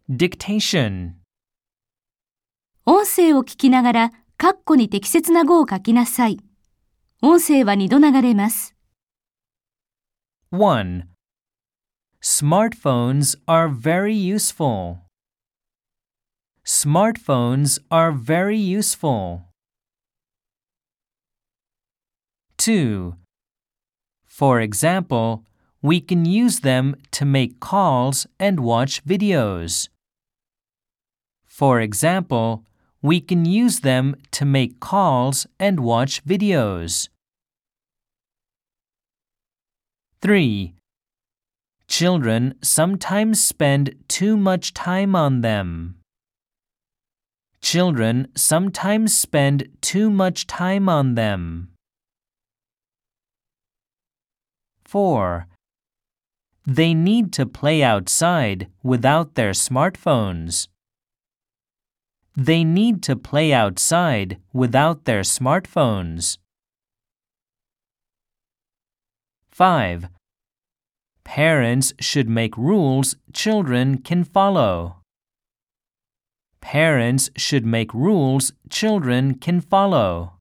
Dictation. 音声を聞きながら、カッコに適切な語を書きなさい。音声は2度流れます。 1. Smartphones are very useful. Smartphones are very useful. 2. For example, we can use them to make calls and watch videos. For example, we can use them to make calls and watch videos. 3. Children sometimes spend too much time on them. Children sometimes spend too much time on them. 4. They need to play outside without their smartphones. They need to play outside without their smartphones. 5. Parents should make rules children can follow. Parents should make rules children can follow.